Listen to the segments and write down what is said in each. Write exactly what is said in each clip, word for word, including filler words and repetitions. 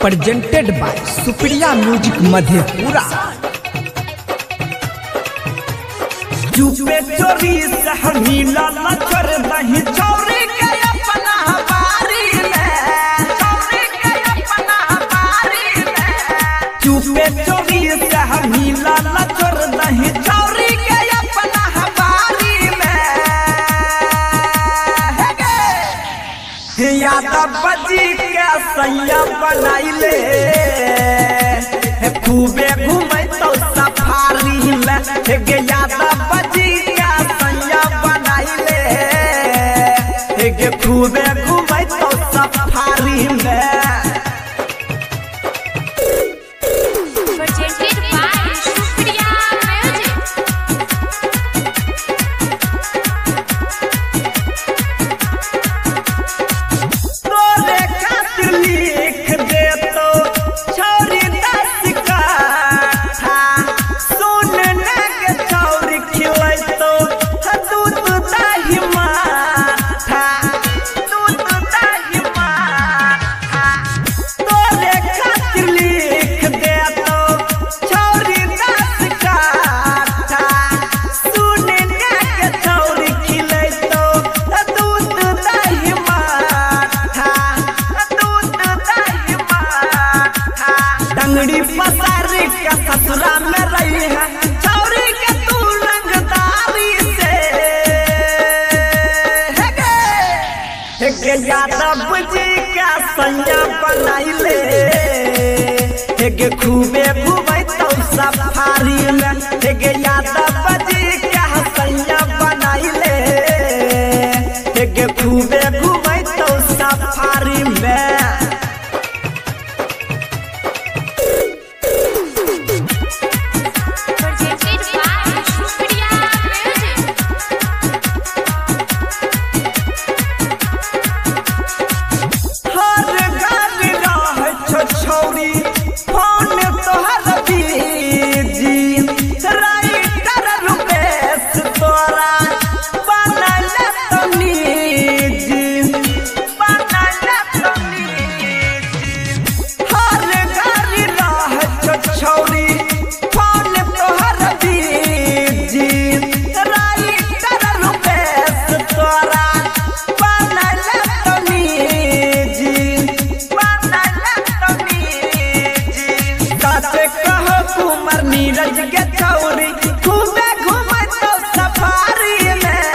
presented by Supriya Music Madhepura। चुपे चोरी से हमी लाला कर दही चोरी के अपना बारी में, चोरी के अपना बारी में। चुपे चोरी से हमी लाला कर दही चोरी के अपना बारी में। यादव बजी के सैया बनाइले खूबे घूमे तो सफारी में। गे यादव बजी के सैया बनाइले गे खूबे घूमे तो सफारी में। डंगड़ी पसारी का ससुरा में रही है चौरी के तू रंगदारी से। गे यादव जी का सैया बनाइले गे खूबे घूमे तो सफारी में। गे यादव जी का सैया बनाइले गे खूबे घूमे तो सफारी में। नीरज के चौरी खूबे घूमे तो सफारी में।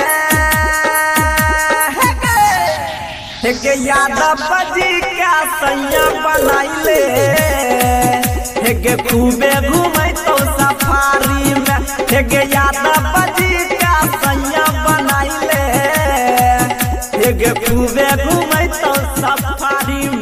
गे यादव जी का सैया बनाइले गे खूबे घूमे तो सफारी में। गे यादव जी का सैया बनाइले गे खूबे घूमे तो सफारी में।